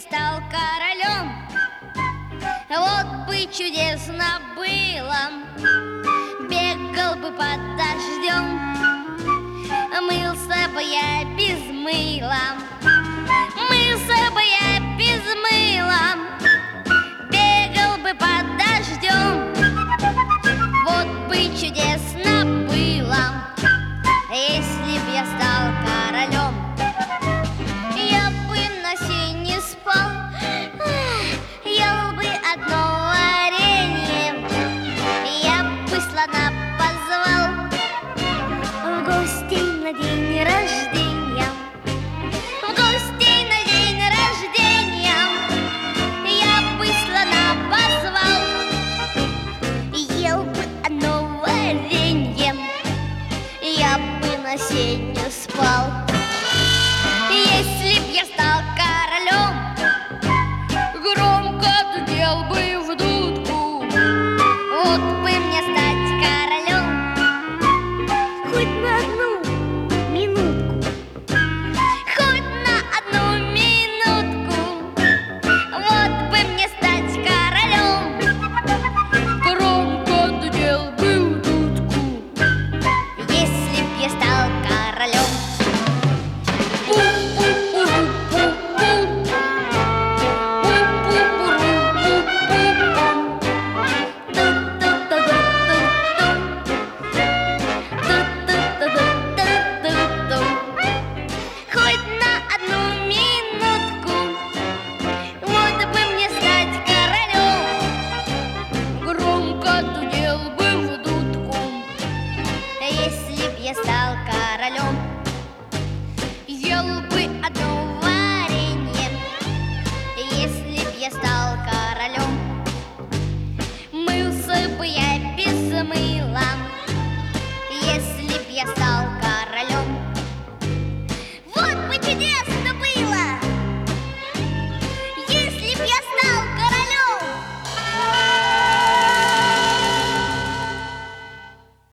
стал королем, вот бы чудесно было. Бегал бы под дождем, мылся бы я без мыла, мылся бы я без мыла. Бегал бы под дождем, вот бы чудесно было, если б я стал королем. Я бы на сене спал, ел бы одно варенье, я бы слона позвал в гости на день рождения. В гости на день рождения я бы слона позвал, ел бы одно варенье, я бы на сене